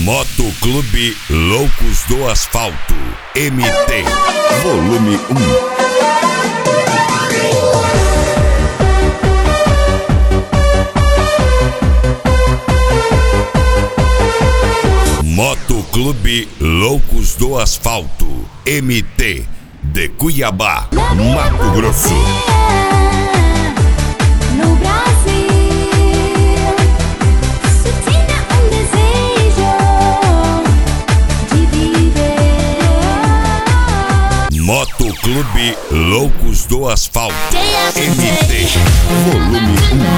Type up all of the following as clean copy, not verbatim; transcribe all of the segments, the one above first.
Motoclube Loucos do Asfalto, MT, volume 1. Motoclube Loucos do Asfalto, MT, de Cuiabá, Mato Grosso. Motoclube Loucos do Asfalto, MT, volume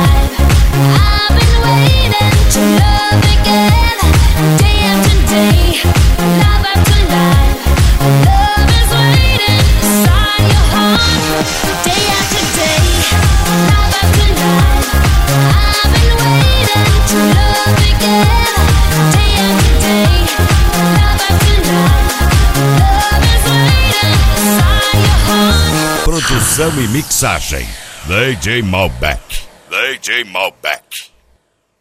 1. Produção e mixagem, DJ Malbec.